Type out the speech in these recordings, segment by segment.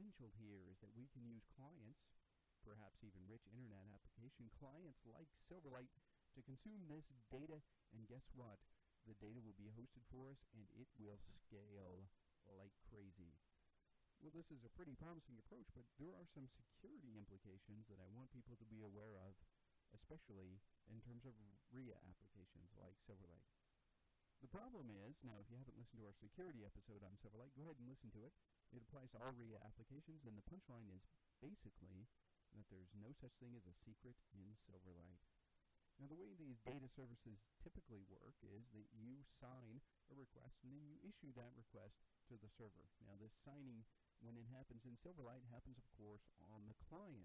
potential here is that we can use clients, perhaps even rich internet application clients like Silverlight, to consume this data, and guess what? The data will be hosted for us, and it will scale like crazy. Well, this is a pretty promising approach, but there are some security implications that I want people to be aware of, especially in terms of RIA applications like Silverlight. The problem is, now if you haven't listened to our security episode on Silverlight, go ahead and listen to it. It applies to all RIA applications, and the punchline is basically that there's no such thing as a secret in Silverlight. Now, the way these data services typically work is that you sign a request, and then you issue that request to the server. Now, this signing, when it happens in Silverlight, happens, of course, on the client.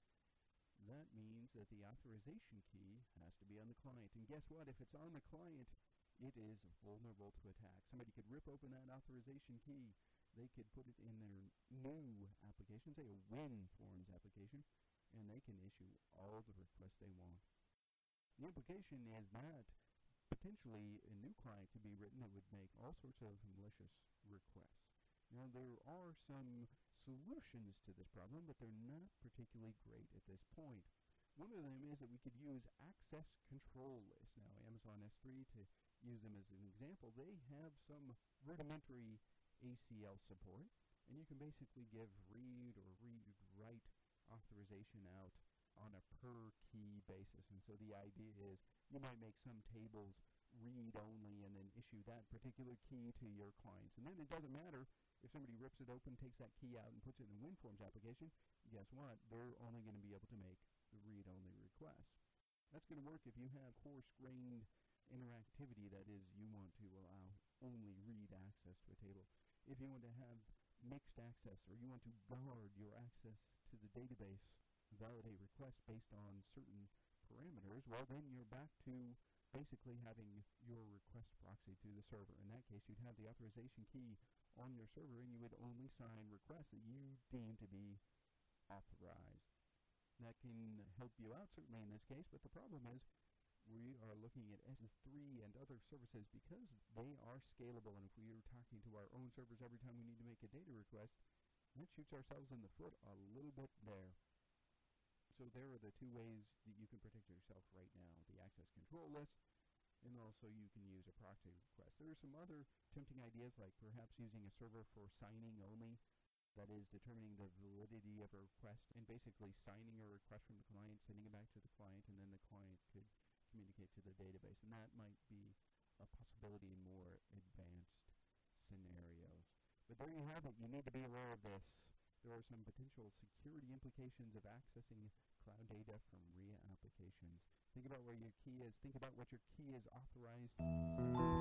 That means that the authorization key has to be on the client. And guess what? If it's on the client, it is vulnerable to attack. Somebody could rip open that authorization key. They could put it in their new application, say a WinForms application, and they can issue all the requests they want. The implication is that potentially a new client could be written that would make all sorts of malicious requests. Now, there are some solutions to this problem, but they're not particularly great at this point. One of them is that we could use access control lists. Now, Amazon S3, to use them as an example, they have some rudimentary ACL support, and you can basically give read or read-write authorization out on a per-key basis. And so the idea is you might make some tables read-only and then issue that particular key to your clients. And then it doesn't matter if somebody rips it open, takes that key out, and puts it in a WinForms application, guess what? They're only going to be able to make the read-only request. That's going to work if you have coarse-grained interactivity, that is, you want to allow only read access to a table. If you want to have mixed access, or you want to guard your access to the database, validate requests based on certain parameters, well, then you're back to basically having your request proxy to the server. In that case, you'd have the authorization key on your server, and you would only sign requests that you deem to be authorized. That can help you out, certainly in this case, but the problem is we are looking at S3 and other services because they are scalable, and if we are talking to our own servers every time we need to make a data request, that shoots ourselves in the foot a little bit there. So there are the two ways that you can protect yourself right now, the access control list, and also you can use a proxy request. There are some other tempting ideas, like perhaps using a server for signing only, that is determining the validity of a request and basically signing a request from the client, sending it back to the client, and then the client could communicate to the database. And that might be a possibility in more advanced scenarios. But there you have it. You need to be aware of this. There are some potential security implications of accessing cloud data from RIA applications. Think about where your key is. Think about what your key is authorized